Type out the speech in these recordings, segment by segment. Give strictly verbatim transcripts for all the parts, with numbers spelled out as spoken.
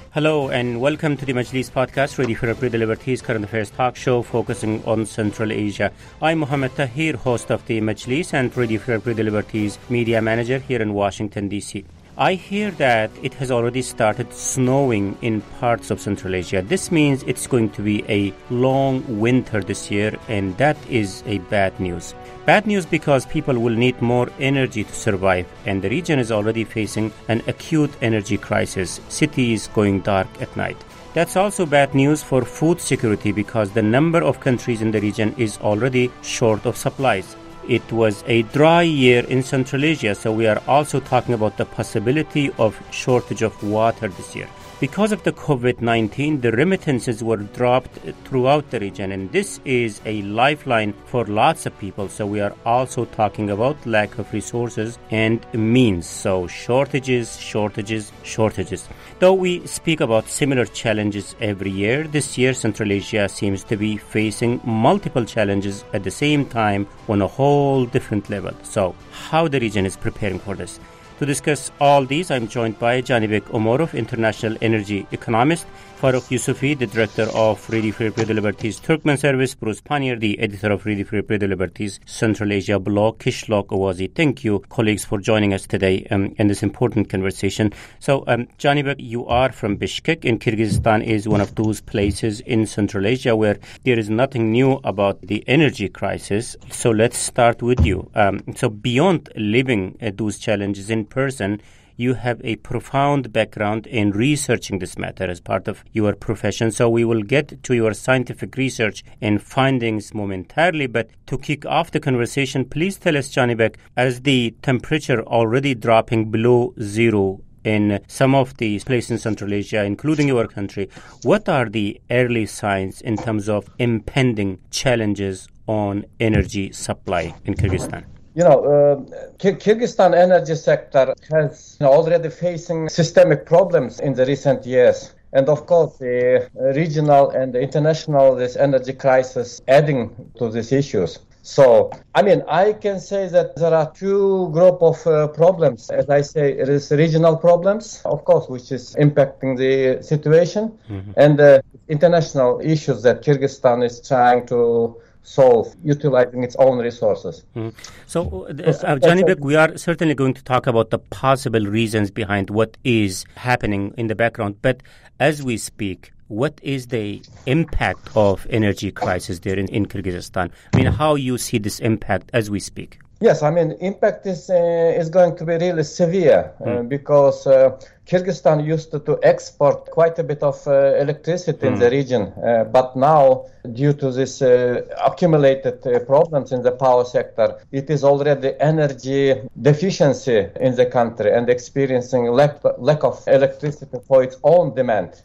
Hello and welcome to the Majlis podcast, ready for a April Liberties current affairs talk show focusing on Central Asia. I'm Mohammed Tahir, host of the Majlis and ready for April Liberties media manager here in Washington, D C. I hear that it has already started snowing in parts of Central Asia. This means it's going to be a long winter this year, and that is a bad news. Bad news because people will need more energy to survive, and the region is already facing an acute energy crisis, cities going dark at night. That's also bad news for food security because the number of countries in the region is already short of supplies. It was a dry year in Central Asia, so we are also talking about the possibility of shortage of water this year. Because of the covid nineteen, the remittances were dropped throughout the region, and this is a lifeline for lots of people. So we are also talking about lack of resources and means. So shortages, shortages, shortages. Though we speak about similar challenges every year, this year Central Asia seems to be facing multiple challenges at the same time on a whole different level. So how the region is preparing for this? To discuss all these, I'm joined by Janibek Omorov, international energy economist, Farukh Yusufi, the director of Radio Free April Liberties Turkmen Service, Bruce Panier, the editor of Radio Free April Liberties Central Asia blog, Kishlock Awazi. Thank you, colleagues, for joining us today um, in this important conversation. So, um, Janibek, you are from Bishkek, and Kyrgyzstan is one of those places in Central Asia where there is nothing new about the energy crisis. So let's start with you. Um, so beyond living uh, those challenges in person, you have a profound background in researching this matter as part of your profession. So we will get to your scientific research and findings momentarily. But to kick off the conversation, please tell us, Janibek, as the temperature already dropping below zero in some of these places in Central Asia, including your country, what are the early signs in terms of impending challenges on energy supply in Kyrgyzstan? You know, uh, Kyrgyzstan energy sector has you know, already facing systemic problems in the recent years. And of course, the regional and the international this energy crisis adding to these issues. So, I mean, I can say that there are two group of uh, problems. As I say, it is regional problems, of course, which is impacting the situation, mm-hmm. and the international issues that Kyrgyzstan is trying to solve, utilizing its own resources. Mm. So, uh, uh, Janibek, we are certainly going to talk about the possible reasons behind what is happening in the background. But as we speak, what is the impact of energy crisis there in, in Kyrgyzstan? I mean, how you see this impact as we speak? Yes, I mean, impact is uh, is going to be really severe uh, mm. because uh, Kyrgyzstan used to, to export quite a bit of uh, electricity mm. in the region, uh, but now, due to this uh, accumulated uh, problems in the power sector, it is already energy deficiency in the country and experiencing lack, lack of electricity for its own demand.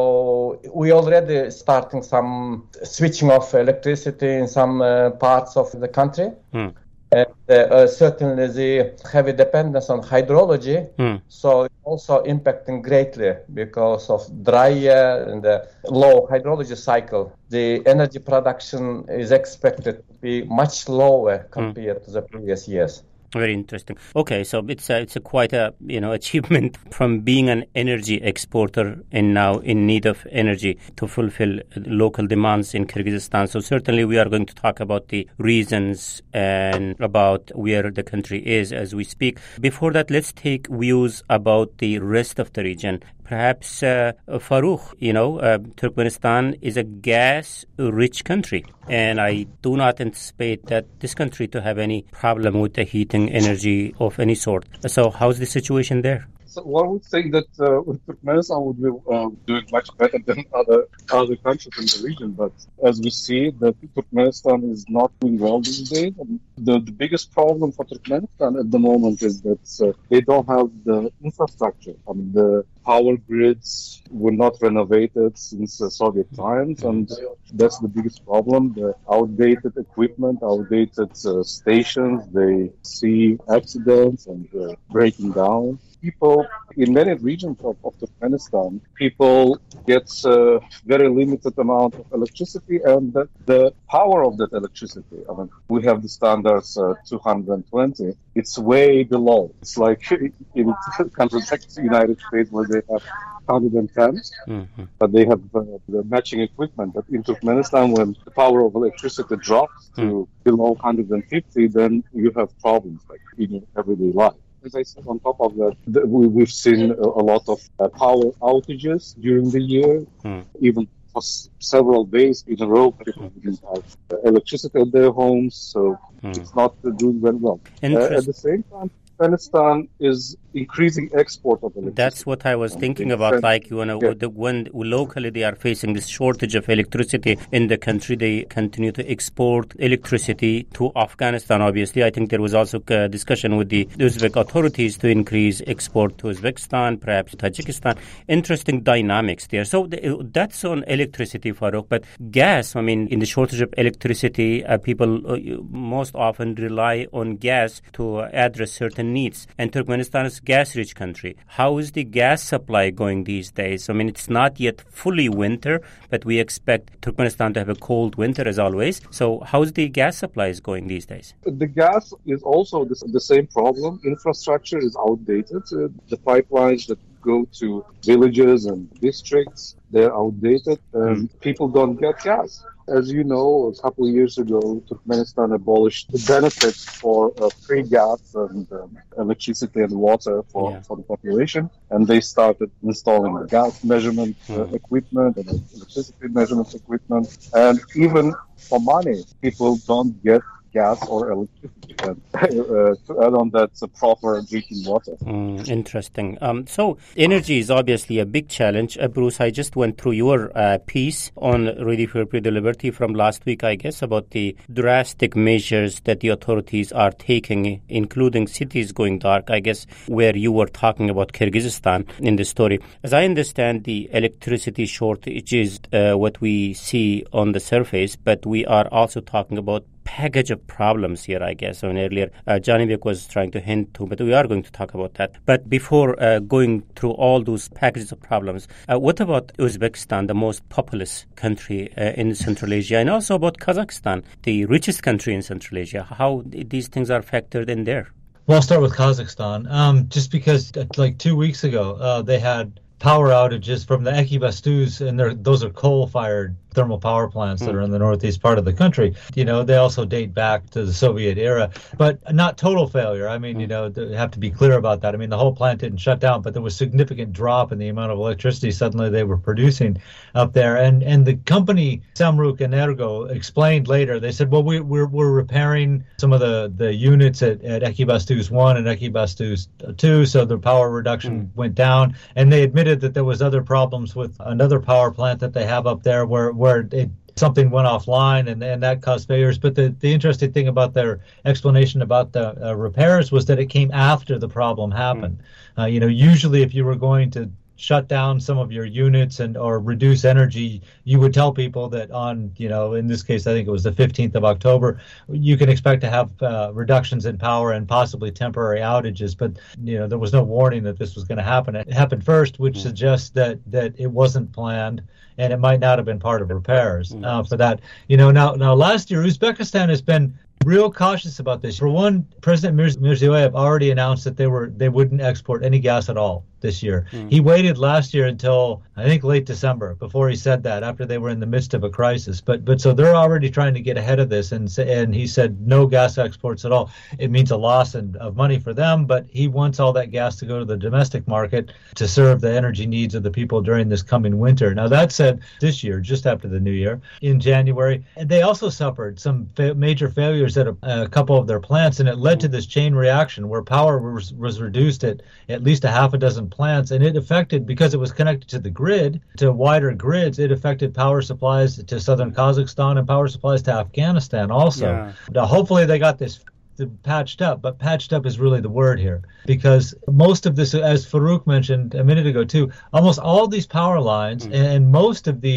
So we already starting some switching of electricity in some uh, parts of the country. Mm. And uh, uh, certainly the heavy dependence on hydrology, mm. so it's also impacting greatly because of dry year and the low hydrology cycle. The energy production is expected to be much lower compared mm. to the previous years. Very interesting. Okay, so it's a, it's a quite a you know achievement from being an energy exporter and now in need of energy to fulfill local demands in Kyrgyzstan. So certainly we are going to talk about the reasons and about where the country is as we speak. Before that, let's take views about the rest of the region. Perhaps, uh, Farukh, you know, uh, Turkmenistan is a gas-rich country, and I do not anticipate that this country to have any problem with the heating energy of any sort. So how's the situation there? So one would say that uh, Turkmenistan would be uh, doing much better than other other countries in the region, but as we see, that Turkmenistan is not doing well these days. And the, the biggest problem for Turkmenistan at the moment is that uh, they don't have the infrastructure. I mean, the power grids were not renovated since uh, Soviet times, and that's the biggest problem. The outdated equipment, outdated uh, stations, they see accidents and uh, breaking down. people in many regions of, of Turkmenistan, people get a very limited amount of electricity, and the, the power of that electricity. I mean, we have the standards uh, two hundred twenty. It's way below. It's like in countries like the United States where they have one hundred ten, mm-hmm. but they have uh, the matching equipment. But in Turkmenistan, when the power of electricity drops to mm. below one hundred fifty, then you have problems like in your everyday life. As I said, on top of that, the, we, we've seen a, a lot of uh, power outages during the year, mm. even for s- several days in a row. People didn't have uh, electricity at their homes, so mm. it's not uh, doing very well. Uh, at the same time, Turkmenistan is increasing export of electricity. That's what I was thinking about. Like, you know, yeah. the, when locally they are facing this shortage of electricity in the country, they continue to export electricity to Afghanistan. Obviously, I think there was also a discussion with the Uzbek authorities to increase export to Uzbekistan, perhaps Tajikistan. Interesting dynamics there. So the, that's on electricity, Farouk. But gas, I mean, in the shortage of electricity, uh, people uh, most often rely on gas to uh, address certain needs. And Turkmenistan is a gas-rich country. How is the gas supply going these days? I mean, it's not yet fully winter, but we expect Turkmenistan to have a cold winter as always. So how is the gas supply going these days? The gas is also the, the same problem. Infrastructure is outdated. Uh, the pipelines that go to villages and districts, they're outdated, and mm. people don't get gas. As you know, a couple of years ago, Turkmenistan abolished the benefits for uh, free gas and um, electricity and water for, yeah. for the population, and they started installing the gas measurement uh, mm. equipment and electricity measurement equipment, and even for money, people don't get gas or electricity. And, uh, to add on that, uh, proper drinking water. Mm, interesting. Um, so energy is obviously a big challenge. Uh, Bruce, I just went through your uh, piece on Ready for Freedom Liberty from last week, I guess, about the drastic measures that the authorities are taking, including cities going dark, I guess, where you were talking about Kyrgyzstan in the story. As I understand, the electricity shortage is uh, what we see on the surface, but we are also talking about package of problems here, I guess. I mean, earlier, uh, Janibek was trying to hint to, but we are going to talk about that. But before uh, going through all those packages of problems, uh, what about Uzbekistan, the most populous country uh, in Central Asia, and also about Kazakhstan, the richest country in Central Asia? How these things are factored in there? Well, I'll start with Kazakhstan, um, just because like two weeks ago, uh, they had power outages from the Ekibastuz, and those are coal-fired thermal power plants that are in the northeast part of the country. You know, they also date back to the Soviet era, but not total failure. I mean, you know, they have to be clear about that. I mean, the whole plant didn't shut down, but there was significant drop in the amount of electricity suddenly they were producing up there. And and the company Samruk Energo explained later, they said, well, we, we're we're repairing some of the, the units at, at Ekibastuz one and Ekibastuz two, so the power reduction mm. went down. And they admitted that there was other problems with another power plant that they have up there where where it, something went offline and, and that caused failures. But the, the interesting thing about their explanation about the uh, repairs was that it came after the problem happened. Mm. Uh, you know, usually if you were going to shut down some of your units and or reduce energy, you would tell people that on, you know, in this case, I think it was the fifteenth of October, you can expect to have uh, reductions in power and possibly temporary outages. But, you know, there was no warning that this was going to happen. It happened first, which suggests that, that it wasn't planned and it might not have been part of repairs uh, for that. You know, now, now last year, Uzbekistan has been real cautious about this. For one, President Mir- Mirziyoyev already announced that they were they wouldn't export any gas at all this year. Mm. He waited last year until I think late December before he said that, after they were in the midst of a crisis. But but so they're already trying to get ahead of this, and and he said no gas exports at all. It means a loss in, of money for them, but he wants all that gas to go to the domestic market to serve the energy needs of the people during this coming winter. Now that said, this year, just after the new year, in January, they also suffered some fa- major failures at a, a couple of their plants, and it led to this chain reaction where power was, was reduced at at least a half a dozen plants, and it affected, because it was connected to the grid, to wider grids, it affected power supplies to southern Kazakhstan and power supplies to Afghanistan also. Yeah. Now, hopefully they got this patched up, but patched up is really the word here, because most of this, as Farouk mentioned a minute ago too, almost all these power lines mm. and most of these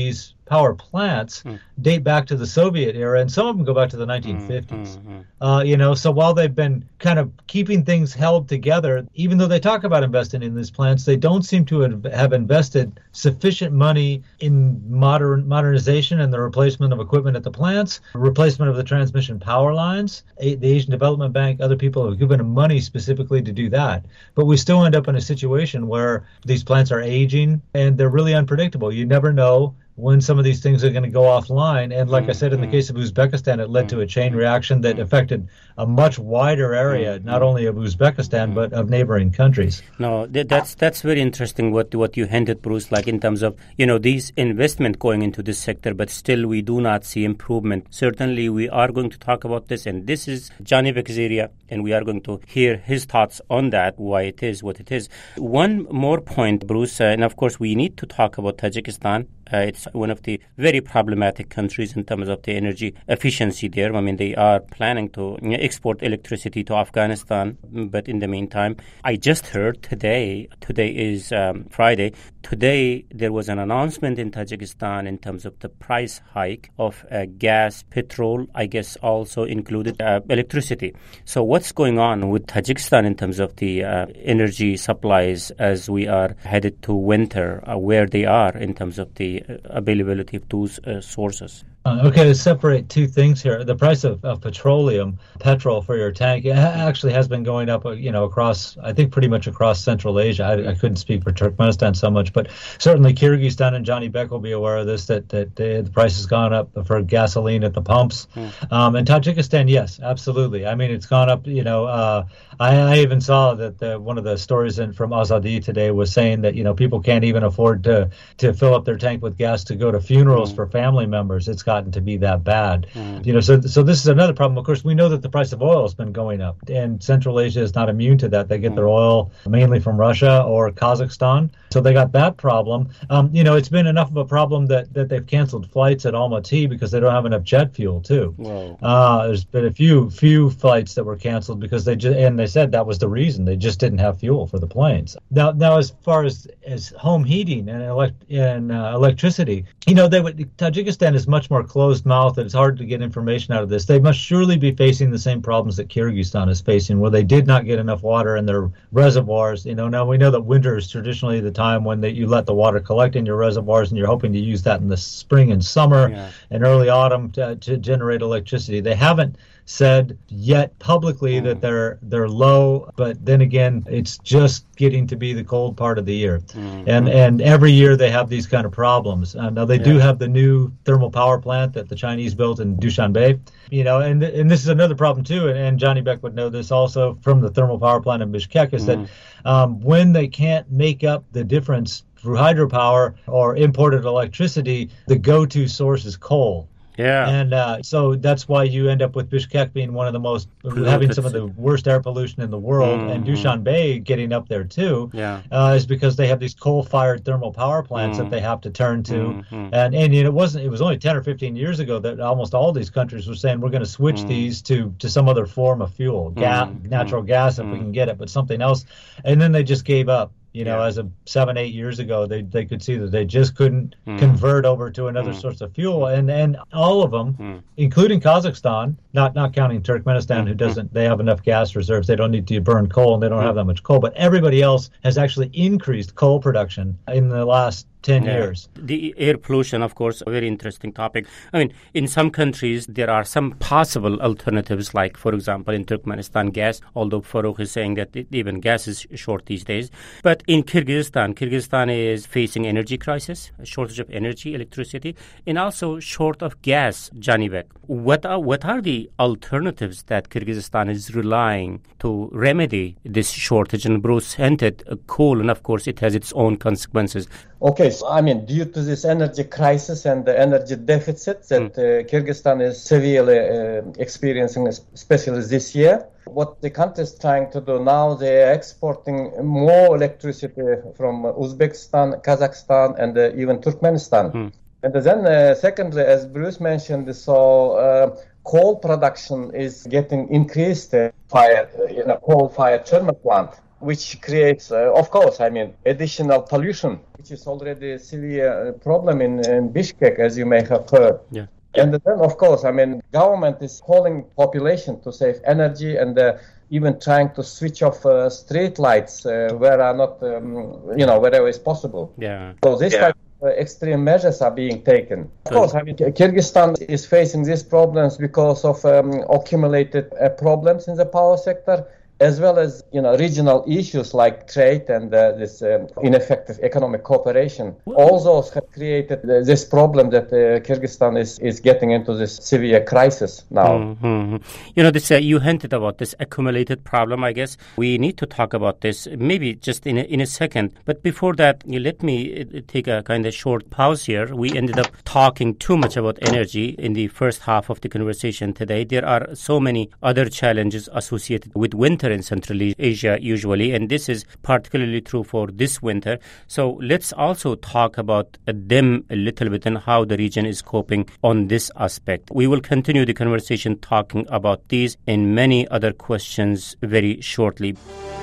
power plants mm. date back to the Soviet era, and some of them go back to the nineteen fifties. Mm-hmm. Uh, you know, so while they've been kind of keeping things held together, even though they talk about investing in these plants, they don't seem to have invested sufficient money in modern modernization and the replacement of equipment at the plants, replacement of the transmission power lines. The Asian Development Bank, other people have given them money specifically to do that. But we still end up in a situation where these plants are aging and they're really unpredictable. You never know when some of these things are going to go offline. And like mm-hmm. I said, in the case of Uzbekistan, it led mm-hmm. to a chain reaction that affected a much wider area, mm-hmm. not only of Uzbekistan, mm-hmm. but of neighboring countries. No, th- that's that's very interesting what what you hinted, Bruce, like in terms of, you know, these investment going into this sector, but still we do not see improvement. Certainly we are going to talk about this, and this is Johnny Beck's area, and we are going to hear his thoughts on that, why it is what it is. One more point, Bruce, uh, and of course we need to talk about Tajikistan. Uh, it's one of the very problematic countries in terms of the energy efficiency there. I mean, they are planning to export electricity to Afghanistan, but in the meantime, I just heard today, today is um, Friday, today there was an announcement in Tajikistan in terms of the price hike of uh, gas, petrol, I guess also included uh, electricity. So what's going on with Tajikistan in terms of the uh, energy supplies as we are headed to winter, uh, where they are in terms of the availability of those uh, sources? Uh, okay, to separate two things here. The price of, of petroleum, petrol for your tank, it ha- actually has been going up, you know, across, I think pretty much across Central Asia. I, I couldn't speak for Turkmenistan so much, but certainly Kyrgyzstan, and Johnny Beck will be aware of this, that, that the, the price has gone up for gasoline at the pumps. Mm. Um, and Tajikistan, yes, absolutely. I mean, it's gone up, you know, uh, I, I even saw that the, one of the stories in, from Azadi today was saying that, you know, people can't even afford to, to fill up their tank with gas to go to funerals mm. for family members. It's gotten to be that bad. Mm. You know, so so this is another problem. Of course, we know that the price of oil has been going up, and Central Asia is not immune to that. They get mm. their oil mainly from Russia or Kazakhstan, so they got that problem. Um, you know, it's been enough of a problem that, that they've canceled flights at Almaty because they don't have enough jet fuel too. Uh, there's been a few few flights that were canceled because they just, and they said that was the reason, they just didn't have fuel for the planes. Now, now as far as as home heating and elect and uh, electricity, you know, they would Tajikistan is much more closed mouth, and it's hard to get information out of this. They must surely be facing the same problems that Kyrgyzstan is facing, where they did not get enough water in their reservoirs. You know, now we know that winter is traditionally the time when they, you let the water collect in your reservoirs, and you're hoping to use that in the spring and summer yeah. and early autumn to, to generate electricity. They haven't said yet publicly mm. that they're they're low, but then again, it's just getting to be the cold part of the year, mm. and and every year they have these kind of problems. Uh, now they yeah. do have the new thermal power plant that the Chinese built in Dushanbe, you know, and and this is another problem too. And, and Johnny Beck would know this also from the thermal power plant in Bishkek, is mm. that um, when they can't make up the difference through hydropower or imported electricity, the go-to source is coal. Yeah, and uh, so that's why you end up with Bishkek being one of the most, Polluted. having some of the worst air pollution in the world, mm-hmm. and Dushanbe getting up there too. Yeah, uh, is because they have these coal-fired thermal power plants mm-hmm. that they have to turn to, mm-hmm. and and you know, it wasn't. It was only ten or fifteen years ago that almost all these countries were saying we're going to switch mm-hmm. these to to some other form of fuel, gas, mm-hmm. natural gas if mm-hmm. we can get it, but something else, and then they just gave up. You know, yeah. as of seven, eight years ago, they they could see that they just couldn't mm. convert over to another mm. source of fuel, and and all of them, mm. including Kazakhstan, not not counting Turkmenistan, mm. who doesn't, they have enough gas reserves, they don't need to burn coal, and they don't mm. have that much coal. But everybody else has actually increased coal production in the last ten yeah. years. The air pollution, of course, a very interesting topic. I mean, in some countries, there are some possible alternatives, like, for example, in Turkmenistan, gas, although Farouk is saying that it, even gas is short these days. But in Kyrgyzstan, Kyrgyzstan is facing energy crisis, a shortage of energy, electricity, and also short of gas, Johnny Beck. What are, what are the alternatives that Kyrgyzstan is relying to remedy this shortage? And Bruce hinted uh, coal, and of course, it has its own consequences. Okay, so I mean, due to this energy crisis and the energy deficit that mm. uh, Kyrgyzstan is severely uh, experiencing, especially this year, what the country is trying to do now, they are exporting more electricity from Uzbekistan, Kazakhstan, and uh, even Turkmenistan. Mm. And then, uh, secondly, as Bruce mentioned, so uh, coal production is getting increased. Uh, fire, uh, in a coal-fired thermal plant. which creates, uh, of course, I mean, additional pollution, which is already a severe problem in, in Bishkek, as you may have heard. Yeah. And then, of course, I mean, government is calling population to save energy and uh, even trying to switch off uh, street lights uh, where are not, um, you know, wherever is possible. Yeah. So this yeah. type of uh, extreme measures are being taken. Of course, I mean, Kyrgyzstan is facing these problems because of um, accumulated uh, problems in the power sector, as well as, you know, regional issues like trade and uh, this um, ineffective economic cooperation. All those have created uh, this problem that uh, Kyrgyzstan is, is getting into this severe crisis now. Mm-hmm. You know, this uh, you hinted about this accumulated problem. I guess we need to talk about this maybe just in a, in a second. But before that, you let me uh, take a kind of short pause here. We ended up talking too much about energy in the first half of the conversation today. There are so many other challenges associated with winter in Central Asia usually, and this is particularly true for this winter. So let's also talk about them a little bit and how the region is coping on this aspect. We will continue the conversation talking about these and many other questions very shortly.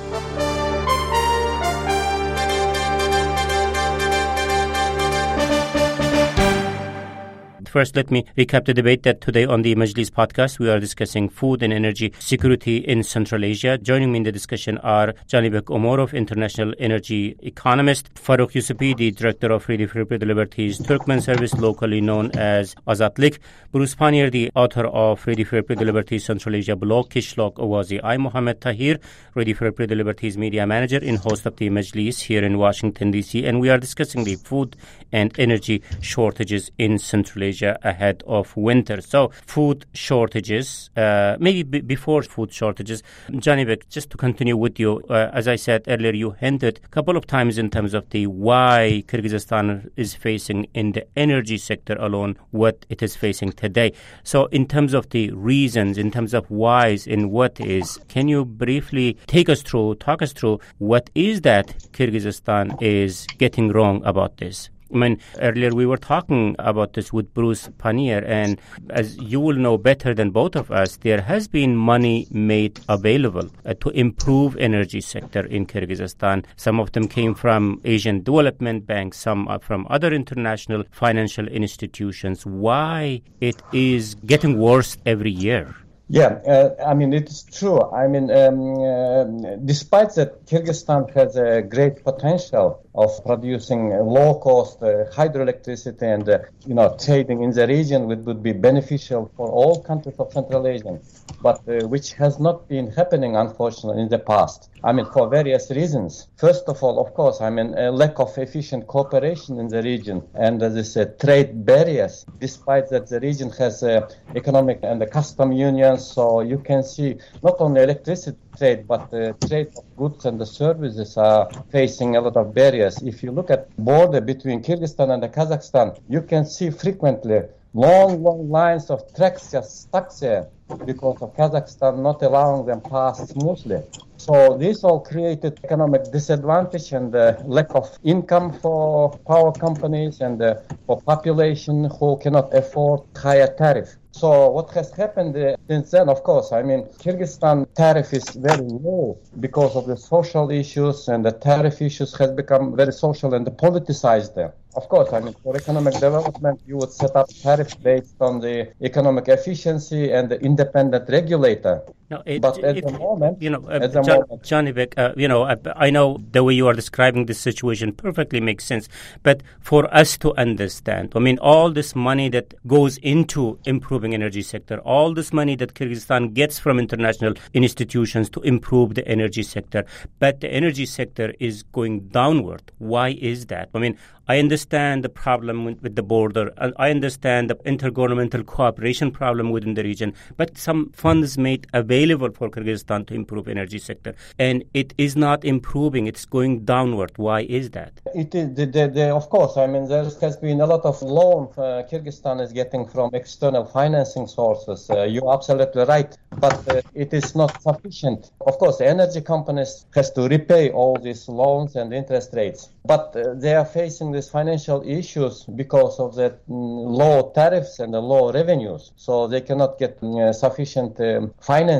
First, let me recap the debate that today on the Majlis podcast, we are discussing food and energy security in Central Asia. Joining me in the discussion are Janibek Omorov, international energy economist, Farokh Yusufi, the director of Radio Free Alberta Liberties Turkmen service, locally known as Azatlik, Bruce Pannier, the author of Radio Free Alberta Liberties Central Asia blog, Kishlok Awazi. I'm Mohammed Tahir, Radio Free Alberta Liberties media manager and host of the Majlis here in Washington, D C, and we are discussing the food and energy shortages in Central Asia ahead of winter. So food shortages, uh, maybe b- before food shortages, Janibek, just to continue with you, uh, as I said earlier, you hinted a couple of times in terms of the why Kyrgyzstan is facing in the energy sector alone what it is facing today. So in terms of the reasons, in terms of whys and what is, can you briefly take us through, talk us through what is that Kyrgyzstan is getting wrong about this? I mean, earlier we were talking about this with Bruce Pannier, and as you will know better than both of us, there has been money made available uh, to improve energy sector in Kyrgyzstan. Some of them came from Asian Development Bank, some are from other international financial institutions. Why it is getting worse every year? Yeah, uh, I mean, it's true. I mean, um, uh, despite that Kyrgyzstan has a great potential of producing low-cost uh, hydroelectricity and, uh, you know, trading in the region, which would be beneficial for all countries of Central Asia, but uh, which has not been happening, unfortunately, in the past. I mean, for various reasons. First of all, of course, I mean, a lack of efficient cooperation in the region and uh, this uh, trade barriers, despite that the region has uh, economic and the custom unions. So you can see not only electricity trade, but the trade of goods and the services are facing a lot of barriers. If you look at border between Kyrgyzstan and Kazakhstan, you can see frequently long, long lines of trucks just stuck there because of Kazakhstan not allowing them pass smoothly. So this all created economic disadvantage and uh, lack of income for power companies and uh, for population who cannot afford higher tariff. So what has happened uh, since then, of course, I mean, Kyrgyzstan tariff is very low because of the social issues, and the tariff issues has become very social and politicized there. Of course, I mean, for economic development, you would set up tariff based on the economic efficiency and the independent regulator. No, it, but at it, the moment, you know, uh, at the John, moment, Janibek, uh, you know, I, I know the way you are describing this situation perfectly makes sense. But for us to understand, I mean, all this money that goes into improving energy sector, all this money that Kyrgyzstan gets from international institutions to improve the energy sector, but the energy sector is going downward. Why is that? I mean, I understand the problem with, with the border. I understand the intergovernmental cooperation problem within the region, but some funds made available for Kyrgyzstan to improve energy sector, and it is not improving. It's going downward. Why is that? It is, the, the, the, of course, I mean, there has been a lot of loan uh, Kyrgyzstan is getting from external financing sources. Uh, you're absolutely right, but uh, it is not sufficient. Of course, the energy companies has to repay all these loans and interest rates, but uh, they are facing these financial issues because of the mm, low tariffs and the low revenues, so they cannot get uh, sufficient um, financing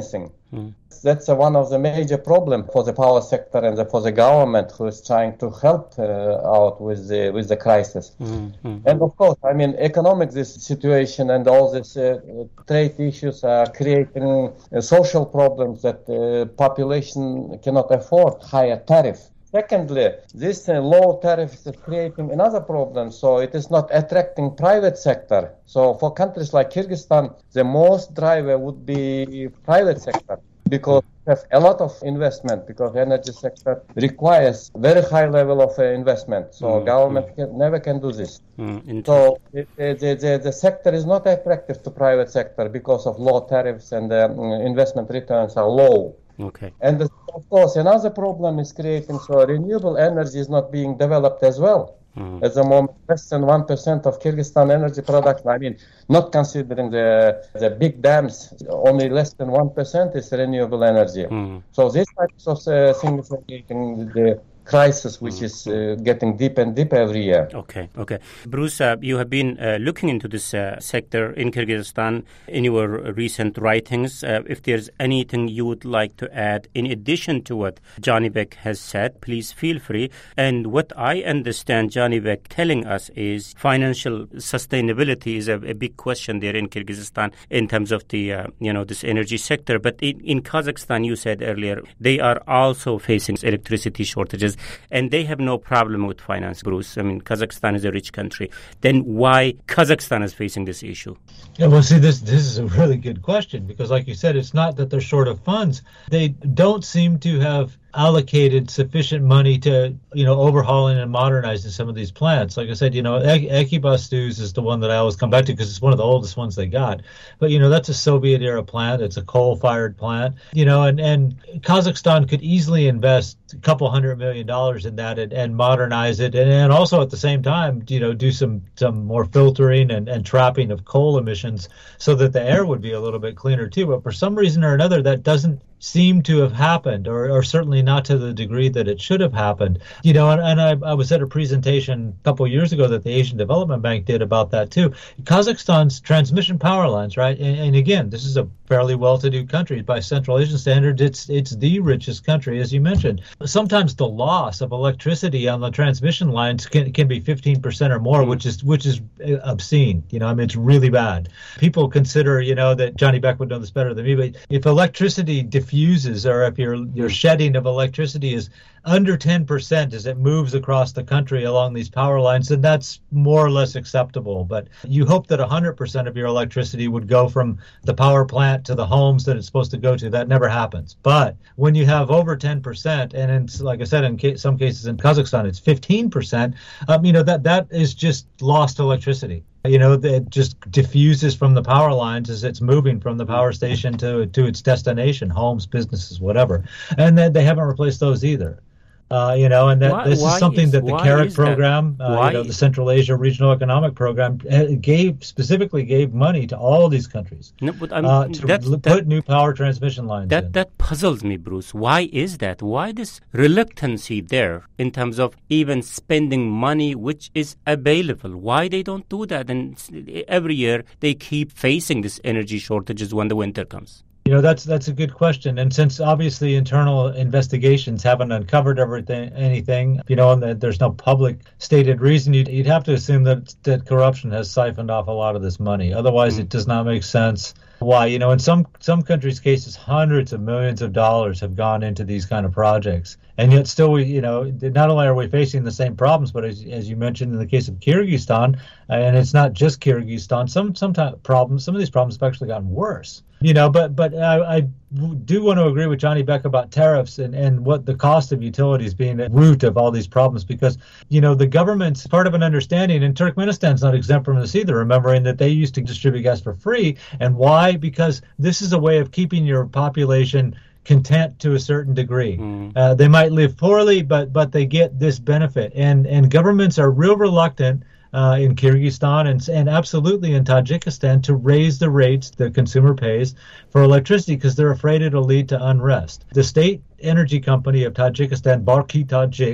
promising. Mm. That's uh, one of the major problems for the power sector and the, for the government who is trying to help uh, out with the with the crisis. Mm-hmm. And of course, I mean, economic this situation and all these uh, trade issues are creating uh, social problems that the uh, population cannot afford higher tariff. Secondly, this uh, low tariff is creating another problem, so it is not attracting private sector. So for countries like Kyrgyzstan, the most driver would be private sector, because we have a lot of investment, because the energy sector requires very high level of uh, investment. So mm, government mm. Can, never can do this. Mm, so it, the, the, the sector is not attractive to private sector because of low tariffs and the um, investment returns are low. Okay. And the, of course, another problem is creating, so renewable energy is not being developed as well. Mm. At the moment, less than one percent of Kyrgyzstan energy production, I mean, not considering the the big dams, only less than one percent is renewable energy. Mm. So these types of uh, things are creating the crisis, which is uh, getting deeper and deeper every year. Okay, okay. Bruce, uh, you have been uh, looking into this uh, sector in Kyrgyzstan in your recent writings. Uh, if there's anything you would like to add in addition to what Janibek has said, please feel free. And what I understand Janibek telling us is financial sustainability is a, a big question there in Kyrgyzstan in terms of the, uh, you know, this energy sector. But in, in Kazakhstan, you said earlier, they are also facing electricity shortages. And they have no problem with finance, Bruce. I mean, Kazakhstan is a rich country. Then why Kazakhstan is facing this issue? Yeah, well, see, this this is a really good question because, like you said, it's not that they're short of funds. They don't seem to have allocated sufficient money to, you know, overhauling and modernizing some of these plants. Like I said, you know, Ekibastuz is the one that I always come back to because it's one of the oldest ones they got. But, you know, that's a Soviet-era plant. It's a coal-fired plant, you know, and, and Kazakhstan could easily invest a couple hundred million dollars in that and, and modernize it. And, and also at the same time, you know, do some, some more filtering and, and trapping of coal emissions so that the air would be a little bit cleaner too. But for some reason or another, that doesn't seem to have happened, or, or certainly not to the degree that it should have happened. You know, and, and I, I was at a presentation a couple of years ago that the Asian Development Bank did about that too. Kazakhstan's transmission power lines, right? And, and again, this is a fairly well-to-do country by Central Asian standards. It's it's the richest country, as you mentioned. Sometimes the loss of electricity on the transmission lines can can be fifteen percent or more, which is which is obscene. You know, I mean, it's really bad. People consider, you know, that Janibek would know this better than me, but if electricity diffuses, or if your your shedding of electricity is under ten percent as it moves across the country along these power lines, then that's more or less acceptable. But you hope that one hundred percent of your electricity would go from the power plant to the homes that it's supposed to go to. That never happens. But when you have over ten percent, and in, like I said, in ca- some cases in Kazakhstan, it's fifteen percent, um, you know, that that is just lost electricity. You know, it just diffuses from the power lines as it's moving from the power station to to its destination, homes, businesses, whatever. And then they haven't replaced those either. Uh, you know, and that why, this is something is, that the CARET program, uh, you know, the Central Asia Regional Economic Program, gave specifically gave money to all these countries no, but, um, uh, to that, put that, new power transmission lines that, in. That puzzles me, Bruce. Why is that? Why this reluctancy there in terms of even spending money which is available? Why they don't do that? And every year they keep facing this energy shortages when the winter comes. You know, that's that's a good question. And since obviously internal investigations haven't uncovered everything, anything, you know, and that there's no public stated reason, you'd, you'd have to assume that, that corruption has siphoned off a lot of this money. Otherwise, mm. it does not make sense. Why? You know, in some some countries' cases, hundreds of millions of dollars have gone into these kind of projects. And yet still, we, you know, not only are we facing the same problems, but as, as you mentioned in the case of Kyrgyzstan, and it's not just Kyrgyzstan, some some problems, some of these problems have actually gotten worse. You know, but but I, I do want to agree with Janibek about tariffs and, and what the cost of utilities being the root of all these problems, because, you know, the government's part of an understanding, and Turkmenistan's not exempt from this either, remembering that they used to distribute gas for free. And why? Because this is a way of keeping your population content to a certain degree. Mm. Uh, they might live poorly, but but they get this benefit. And, and governments are real reluctant Uh, in Kyrgyzstan and, and absolutely in Tajikistan to raise the rates the consumer pays for electricity because they're afraid it'll lead to unrest. The state energy company of Tajikistan, Barki Tajik,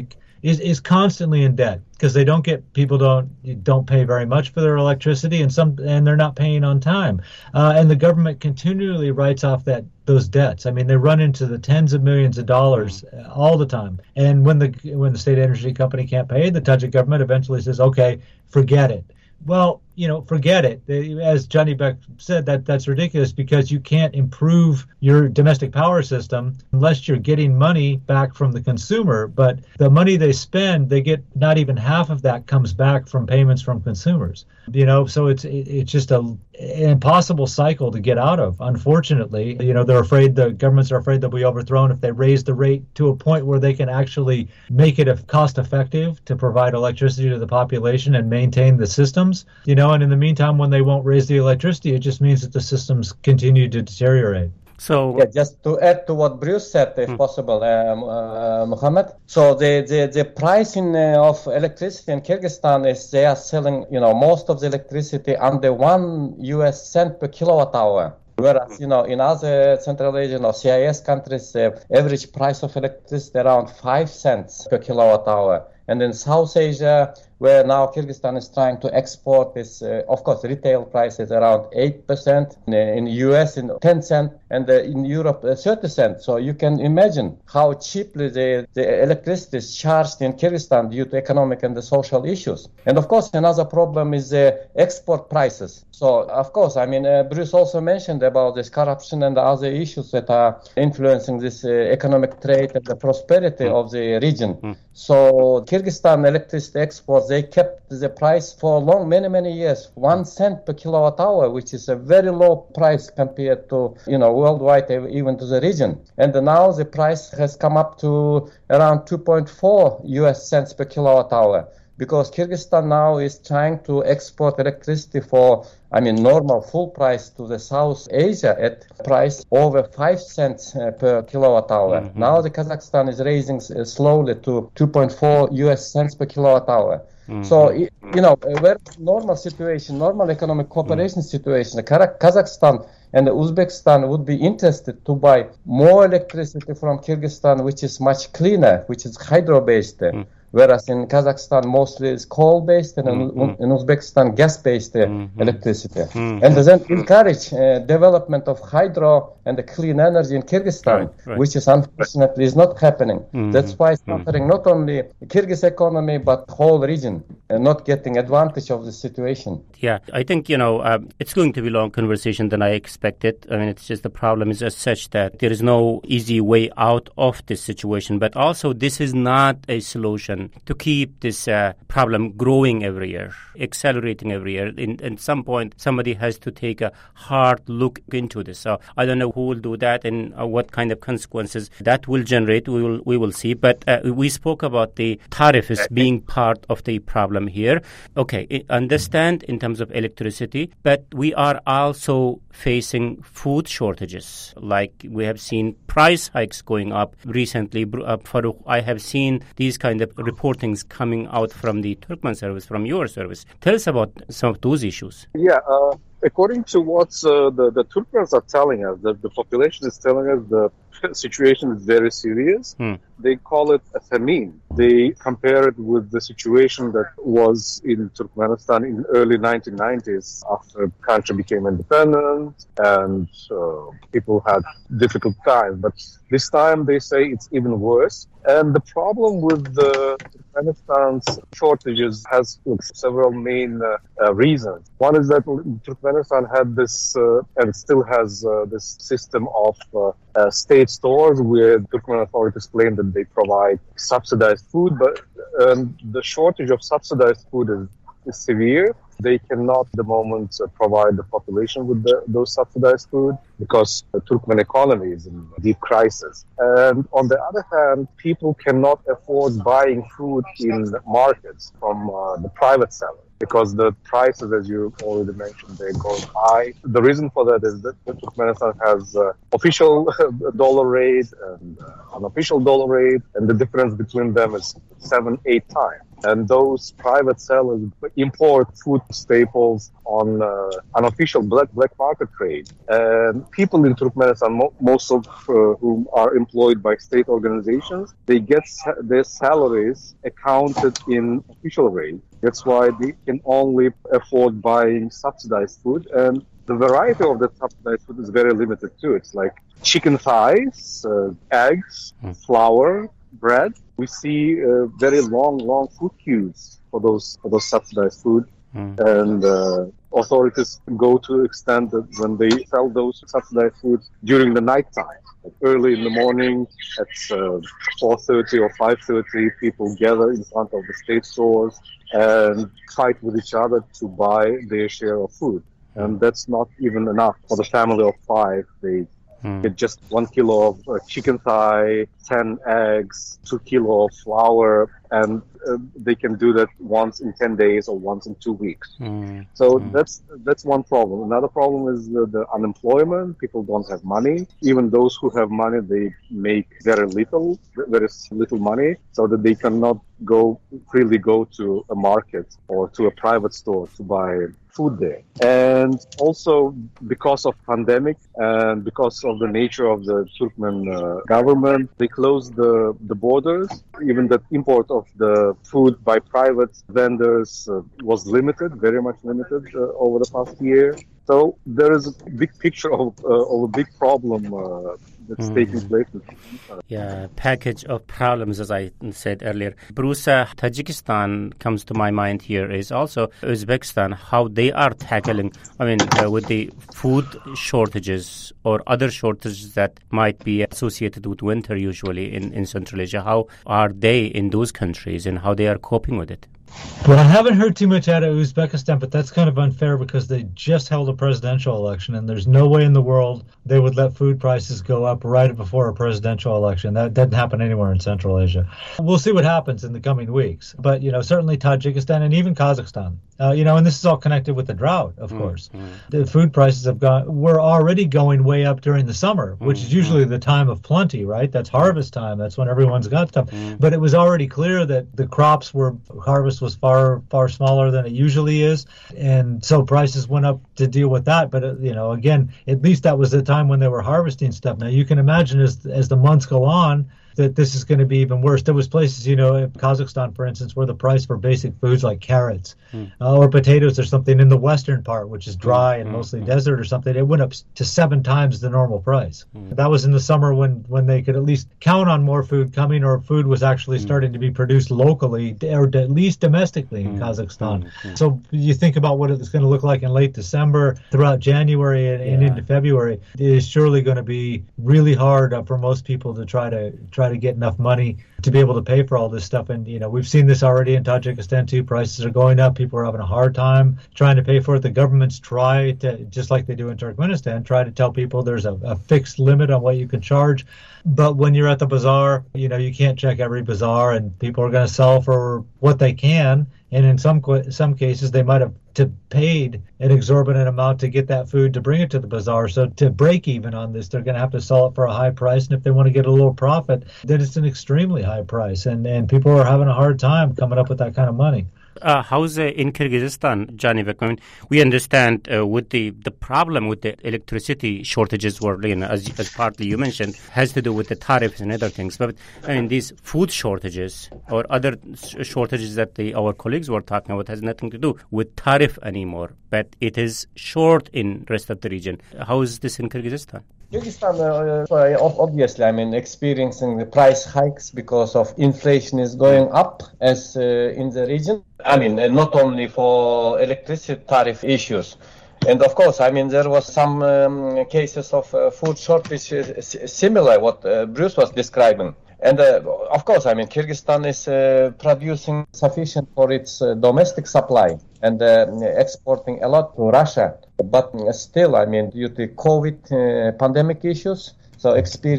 is, is constantly in debt because they don't get people don't don't pay very much for their electricity, and some and they're not paying on time, uh, and the government continually writes off that those debts. I mean, they run into the tens of millions of dollars all the time, and when the when the state energy company can't pay, the Tajik government eventually says, okay, forget it. Well, you know, forget it. As Johnny Beck said, that that's ridiculous because you can't improve your domestic power system unless you're getting money back from the consumer. But the money they spend, they get not even half of that comes back from payments from consumers. You know, so it's it's just a an impossible cycle to get out of. Unfortunately, you know, they're afraid the governments are afraid they'll be overthrown if they raise the rate to a point where they can actually make it cost effective to provide electricity to the population and maintain the systems. You know, and in the meantime, when they won't raise the electricity, it just means that the systems continue to deteriorate. So, yeah, just to add to what Bruce said, if hmm. possible, um, uh, Mohammed. So the the, the pricing uh, of electricity in Kyrgyzstan is they are selling, you know, most of the electricity under one U S cent per kilowatt hour. Whereas, you know, in other Central Asian or C I S countries, the average price of electricity around five cents per kilowatt hour. And in South Asia, where now Kyrgyzstan is trying to export, is uh, of course retail price is around eight percent. In, in the U S, in ten cent, and uh, in Europe, uh, thirty cent. So you can imagine how cheaply the, the electricity is charged in Kyrgyzstan due to economic and the social issues. And of course, another problem is the uh, export prices. So of course, I mean, uh, Bruce also mentioned about this corruption and the other issues that are influencing this uh, economic trade and the prosperity of the region. Mm. So Kyrgyzstan electricity exports, they kept the price for long, many, many years, one cent per kilowatt hour, which is a very low price compared to, you know, worldwide, even to the region. And now the price has come up to around two point four U S cents per kilowatt hour, because Kyrgyzstan now is trying to export electricity for, I mean, normal full price to the South Asia at price over five cents uh, per kilowatt hour. Mm-hmm. Now the Kazakhstan is raising uh, slowly to two point four U S cents per kilowatt hour. Mm-hmm. So, you know, where normal situation, normal economic cooperation mm-hmm. situation, Kazakhstan and Uzbekistan would be interested to buy more electricity from Kyrgyzstan, which is much cleaner, which is hydro-based. Mm-hmm. Whereas in Kazakhstan, mostly it's coal-based, and mm-hmm. in Uzbekistan, gas-based uh, mm-hmm. electricity. Mm-hmm. And then encourage uh, development of hydro and the clean energy in Kyrgyzstan, right, right. which is unfortunately is not happening. Mm-hmm. That's why it's suffering mm-hmm. not only the Kyrgyz economy, but whole region, and not getting advantage of the situation. Yeah, I think, you know, uh, it's going to be a long conversation than I expected. I mean, it's just the problem is as such that there is no easy way out of this situation, but also this is not a solution to keep this uh, problem growing every year, accelerating every year. In, at some point, somebody has to take a hard look into this. So I don't know who will do that and uh, what kind of consequences that will generate. We will we will see. But uh, we spoke about the tariff as being part of the problem here. Okay, I understand in terms of electricity, but we are also facing food shortages. Like we have seen price hikes going up recently. Uh, Farouk, I have seen these kind of reportings coming out from the Turkmen service, from your service. Tell us about some of those issues. Yeah, uh, according to what uh, the, the Turkmens are telling us, the, the population is telling us the situation is very serious. Hmm. They call it a famine. They compare it with the situation that was in Turkmenistan in early nineteen nineties after the country became independent and uh, people had difficult times. But this time they say it's even worse. And the problem with the Turkmenistan's shortages has look, several main uh, uh, reasons. One is that Turkmenistan had this uh, and still has uh, this system of uh, uh, state stores where Turkmen authorities claim that they provide subsidized food, but um, the shortage of subsidized food is, is severe. They cannot, at the moment, uh, provide the population with the, those subsidized food because the Turkmen economy is in deep crisis. And on the other hand, people cannot afford buying food in markets from uh, the private sellers. because the prices, as you already mentioned, they're going high. The reason for that is that Turkmenistan has uh, official dollar rate and uh, unofficial dollar rate, and the difference between them is seven, eight times. And those private sellers import food staples on uh, unofficial black black market trade. And people in Turkmenistan, mo- most of uh, whom are employed by state organizations, they get sa- their salaries accounted in official rate. That's why they can only afford buying subsidized food. And the variety of the subsidized food is very limited too. It's like chicken thighs, uh, eggs, mm. flour, bread. We see uh, very long, long food queues for those for those subsidized food, mm. and uh, authorities go to the extent that when they sell those subsidized foods during the night time, like early in the morning at uh, four thirty or five thirty, people gather in front of the state stores and fight with each other to buy their share of food, and that's not even enough for the family of five. They get just one kilo of uh, chicken thigh, ten eggs, two kilo of flour, and uh, they can do that once in ten days or once in two weeks. Mm. So mm. that's that's one problem. Another problem is the, the unemployment. People don't have money. Even those who have money, they make very little, very little money, so that they cannot go freely go to a market or to a private store to buy food there. And also because of pandemic and because of the nature of the Turkmen uh, government, they closed the, the borders. Even the import of the food by private vendors uh, was limited, very much limited uh, over the past year. So there is a big picture of, uh, of a big problem uh, that's mm. taking place. Yeah, package of problems, as I said earlier. Bruce, uh, Tajikistan comes to my mind here, is also Uzbekistan, how they are tackling, I mean, uh, with the food shortages or other shortages that might be associated with winter usually in, in Central Asia. How are they in those countries and how they are coping with it? Well, I haven't heard too much out of Uzbekistan, but that's kind of unfair because they just held a presidential election, and there's no way in the world they would let food prices go up right before a presidential election. That doesn't happen anywhere in Central Asia. We'll see what happens in the coming weeks. But, you know, certainly Tajikistan and even Kazakhstan, uh, you know, and this is all connected with the drought, of mm-hmm. course. The food prices have gone, were already going way up during the summer, which mm-hmm. is usually the time of plenty, right? That's harvest time. That's when everyone's got stuff. Mm-hmm. But it was already clear that the crops were, harvest was far, far smaller than it usually is. And so prices went up to deal with that. But, uh, you know, again, at least that was the time when they were harvesting stuff. Now, you can imagine as as the months go on, that this is going to be even worse. There was places, you know, in Kazakhstan, for instance, where the price for basic foods like carrots mm. uh, or potatoes or something in the western part, which is dry mm. and mostly mm. desert or something, it went up to seven times the normal price. Mm. That was in the summer when, when they could at least count on more food coming, or food was actually mm. starting to be produced locally or at least domestically in mm. Kazakhstan. Mm. So you think about what it's going to look like in late December, throughout January and, yeah. and into February. It is surely going to be really hard uh, for most people to try to try to get enough money to be able to pay for all this stuff. And, you know, we've seen this already in Tajikistan too. Prices are going up. People are having a hard time trying to pay for it. The governments try to, just like they do in Turkmenistan, try to tell people there's a, a fixed limit on what you can charge. But when you're at the bazaar, you know, you can't check every bazaar, and people are going to sell for what they can. And in some some cases, they might have to paid an exorbitant amount to get that food to bring it to the bazaar. So to break even on this, they're going to have to sell it for a high price. And if they want to get a little profit, then it's an extremely high price. And, and people are having a hard time coming up with that kind of money. Uh, how's uh, in Kyrgyzstan, Janibek? I mean, we understand uh, with the, the problem with the electricity shortages, were, you know, as, as partly you mentioned, has to do with the tariffs and other things. But I mean, these food shortages or other shortages that the, our colleagues were talking about has nothing to do with tariff anymore, but it is short in rest of the region. How is this in Kyrgyzstan? Kyrgyzstan, uh, obviously, I mean, experiencing the price hikes because of inflation is going up as uh, in the region. I mean, not only for electricity tariff issues. And of course, I mean, there was some um, cases of uh, food shortage uh, similar what uh, Bruce was describing. And uh, of course, I mean, Kyrgyzstan is uh, producing sufficient for its uh, domestic supply and uh, exporting a lot to Russia. But still, I mean, due to COVID uh, pandemic issues, so experienced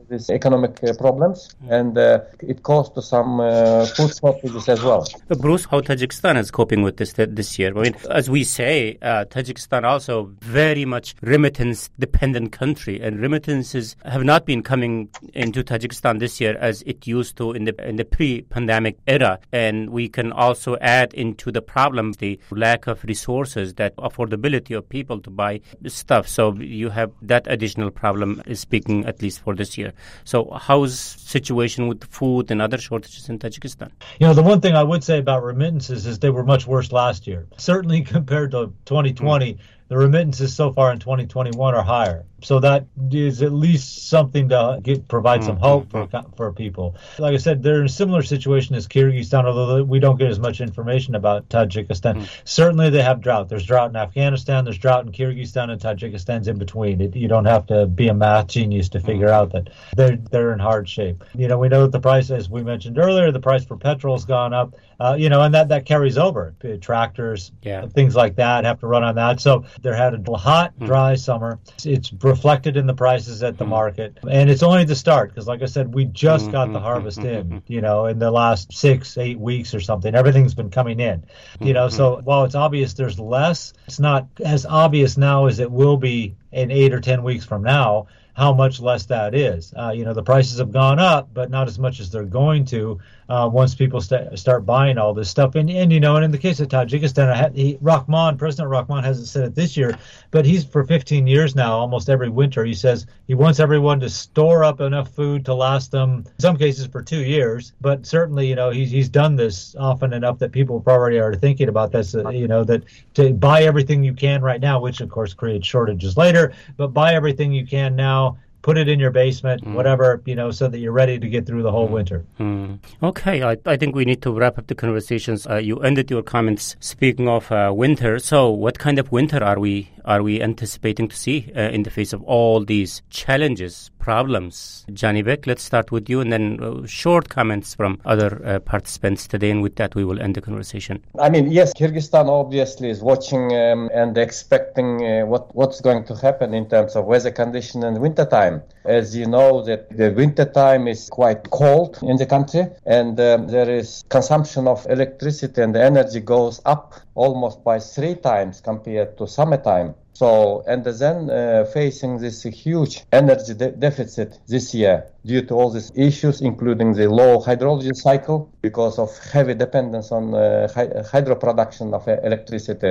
these economic uh, problems, and uh, it caused to some uh, food shortages as well. Uh, Bruce, how Tajikistan is coping with this th- this year? I mean, as we say, uh, Tajikistan also very much remittance-dependent country, and remittances have not been coming into Tajikistan this year as it used to in the in the pre-pandemic era. And we can also add into the problem the lack of resources, that affordability of people to buy stuff. So you have that additional problem is speaking at least for this year. So how's situation with food and other shortages in Tajikistan? You know, the one thing I would say about remittances is they were much worse last year. Certainly compared to twenty twenty, mm. the remittances so far in twenty twenty-one are higher. So that is at least something to get, provide some hope for for people. Like I said, they're in a similar situation as Kyrgyzstan, although we don't get as much information about Tajikistan. Mm. Certainly they have drought. There's drought in Afghanistan, there's drought in Kyrgyzstan, and Tajikistan's in between. It, you don't have to be a math genius to figure out that they're, they're in hard shape. You know, we know that the price, as we mentioned earlier, the price for petrol has gone up, uh, you know, and that, that carries over. Tractors, yeah. things like that have to run on that. So they had a hot, dry mm. summer. It's reflected in the prices at the mm. market, and it's only the start, because like I said, we just mm. got the harvest in, you know, in the last six, eight weeks or something. Everything's been coming in, you know, so while it's obvious there's less, it's not as obvious now as it will be in eight or ten weeks from now how much less that is. Uh, you know, the prices have gone up, but not as much as they're going to uh, once people st- start buying all this stuff. And, and, you know, and in the case of Tajikistan, I had, he, Rahman, President Rahman hasn't said it this year, but he's for fifteen years now, almost every winter, he says he wants everyone to store up enough food to last them, in some cases for two years. But certainly, you know, he's, he's done this often enough that people probably are thinking about this, uh, you know, that to buy everything you can right now, which of course creates shortages later, but buy everything you can now, put it in your basement, mm. whatever, you know, so that you're ready to get through the whole mm. winter. Mm. Okay, I, I think we need to wrap up the conversations. Uh, you ended your comments speaking of uh, winter. So what kind of winter are we are we anticipating to see uh, in the face of all these challenges, problems? Janibek, let's start with you, and then uh, short comments from other uh, participants today, and with that we will end the conversation. I mean, yes, Kyrgyzstan obviously is watching um, and expecting uh, what what's going to happen in terms of weather condition and winter time. As you know, that the winter time is quite cold in the country, and um, there is consumption of electricity and the energy goes up almost by three times compared to summertime. So, and then uh, facing this huge energy de- deficit this year due to all these issues, including the low hydrology cycle because of heavy dependence on uh, hy- hydro production of uh, electricity.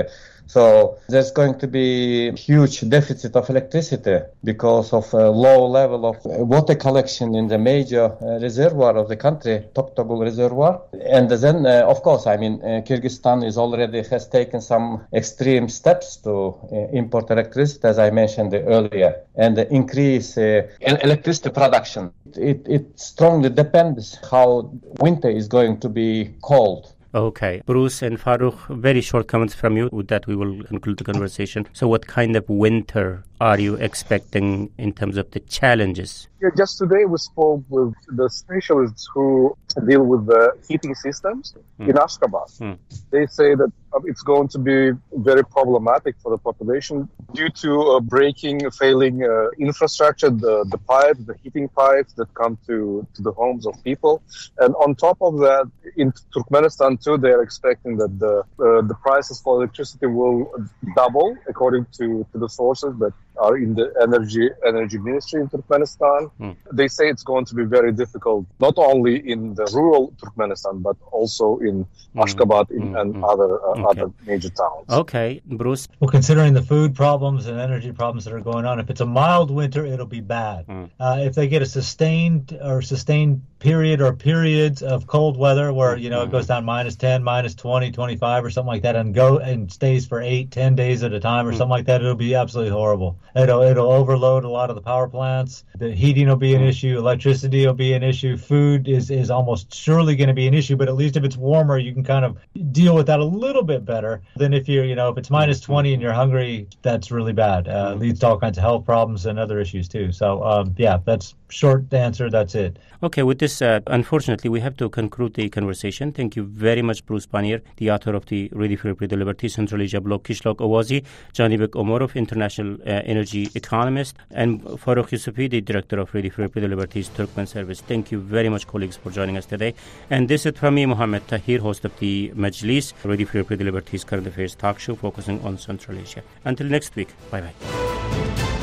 So there's going to be huge deficit of electricity because of a low level of water collection in the major uh, reservoir of the country, Toktogul Reservoir. And then, uh, of course, I mean, uh, Kyrgyzstan is already has taken some extreme steps to uh, import electricity, as I mentioned earlier, and increase uh, electricity production. It, it strongly depends how winter is going to be cold. Okay. Bruce and Farouk, very short comments from you. With that, we will conclude the conversation. So what kind of winter are you expecting in terms of the challenges? Yeah, just today we spoke with the specialists who deal with the heating systems mm. in Ashgabat. Mm. They say that it's going to be very problematic for the population due to uh, breaking, failing uh, infrastructure, the, the pipes, the heating pipes that come to, to the homes of people. And on top of that, in Turkmenistan too, they're expecting that the uh, the prices for electricity will double according to, to the sources that are in the energy energy ministry in Turkmenistan. Mm. They say it's going to be very difficult, not only in the rural Turkmenistan, but also in mm. Ashgabat in, mm. and mm. other uh, okay. other major towns. Okay, Bruce. Well, considering the food problems and energy problems that are going on, if it's a mild winter, it'll be bad. Mm. Uh, if they get a sustained or sustained period or periods of cold weather where, you know, it goes down minus ten, minus twenty, twenty-five or something like that and go and stays for eight, ten days at a time or something like that, it'll be absolutely horrible. It'll, it'll overload a lot of the power plants. The heating will be an issue. Electricity will be an issue. Food is, is almost surely going to be an issue, but at least if it's warmer, you can kind of deal with that a little bit better than if you're, you know, if it's minus twenty and you're hungry, that's really bad. Uh, it leads to all kinds of health problems and other issues too. So, um, yeah, that's short answer. That's it. Okay, with this, uh, unfortunately, we have to conclude the conversation. Thank you very much, Bruce Pannier, the author of the Ready for Liberty Central Asia blog, Qishloq Awazi, Janibek Omorov, International uh, Energy energy economist, and Farokh Yusufi, the director of Radio Free Europe, the Liberties Turkmen Service. Thank you very much, colleagues, for joining us today. And this is from me, Mohammed Tahir, host of the Majlis, Radio Free Europe, the Liberties Current Affairs talk show focusing on Central Asia. Until next week, bye-bye.